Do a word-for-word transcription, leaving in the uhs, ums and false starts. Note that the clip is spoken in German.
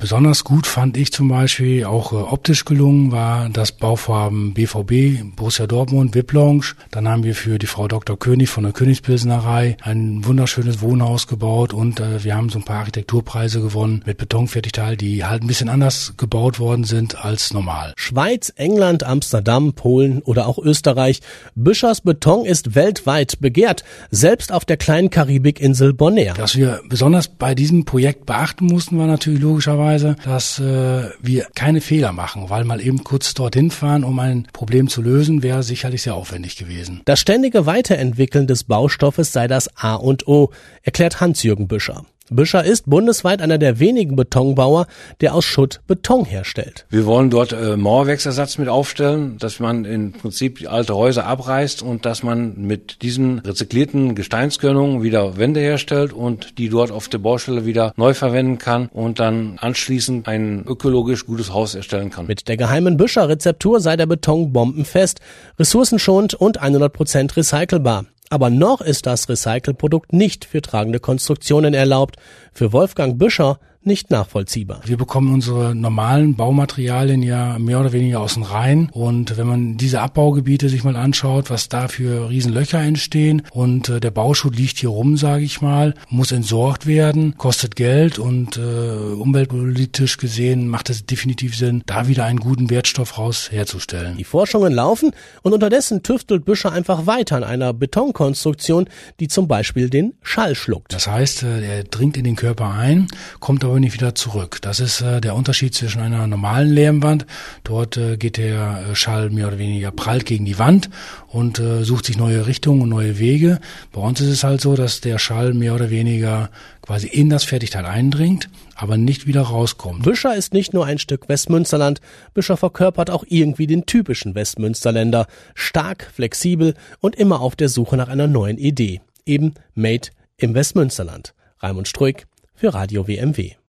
Besonders gut fand ich zum Beispiel, auch äh, optisch gelungen, war das Bauvorhaben B V B, Borussia Dortmund, V I P-Lounge. Dann haben wir für die Frau Doktor König von der Königspilsnerei ein wunderschönes Wohnhaus gebaut und äh, wir haben so ein paar Architekturpreise gewonnen mit Betonfertigteil, die halt ein bisschen anders gebaut worden sind als normal. Schweiz, England, Amsterdam, Polen oder auch Österreich. Büschers Beton ist weltweit begehrt, selbst auf der kleinen Karibikinsel Bonaire. Was wir besonders bei diesem Projekt beachten mussten, war natürlich logischerweise, dass äh, wir keine Fehler machen, weil mal eben kurz dorthin fahren, um ein Problem zu lösen, wäre sicherlich sehr aufwendig gewesen. Das ständige Weiterentwickeln des Baustoffes sei das A und O, erklärt Hans-Jürgen Büscher. Büscher ist bundesweit einer der wenigen Betonbauer, der aus Schutt Beton herstellt. Wir wollen dort äh, Mauerwerksersatz mit aufstellen, dass man im Prinzip die alte Häuser abreißt und dass man mit diesen rezyklierten Gesteinskörnungen wieder Wände herstellt und die dort auf der Baustelle wieder neu verwenden kann und dann anschließend ein ökologisch gutes Haus erstellen kann. Mit der geheimen Büscher-Rezeptur sei der Beton bombenfest, ressourcenschonend und hundert Prozent recycelbar. Aber noch ist das Recycelprodukt nicht für tragende Konstruktionen erlaubt. Für Wolfgang Büscher nicht nachvollziehbar. Wir bekommen unsere normalen Baumaterialien ja mehr oder weniger aus dem Rhein und wenn man diese Abbaugebiete sich mal anschaut, was da für Riesenlöcher entstehen und äh, der Bauschutt liegt hier rum, sage ich mal, muss entsorgt werden, kostet Geld und äh, umweltpolitisch gesehen macht es definitiv Sinn, da wieder einen guten Wertstoff raus herzustellen. Die Forschungen laufen und unterdessen tüftelt Büscher einfach weiter an einer Betonkonstruktion, die zum Beispiel den Schall schluckt. Das heißt, äh, er dringt in den Körper ein, kommt aber nicht wieder zurück. Das ist äh, der Unterschied zwischen einer normalen Lehmwand. Dort äh, geht der äh, Schall mehr oder weniger prallt gegen die Wand und äh, sucht sich neue Richtungen und neue Wege. Bei uns ist es halt so, dass der Schall mehr oder weniger quasi in das Fertigteil eindringt, aber nicht wieder rauskommt. Büscher ist nicht nur ein Stück Westmünsterland. Büscher verkörpert auch irgendwie den typischen Westmünsterländer. Stark, flexibel und immer auf der Suche nach einer neuen Idee. Eben Made im Westmünsterland. Raimund Struik für Radio W M W.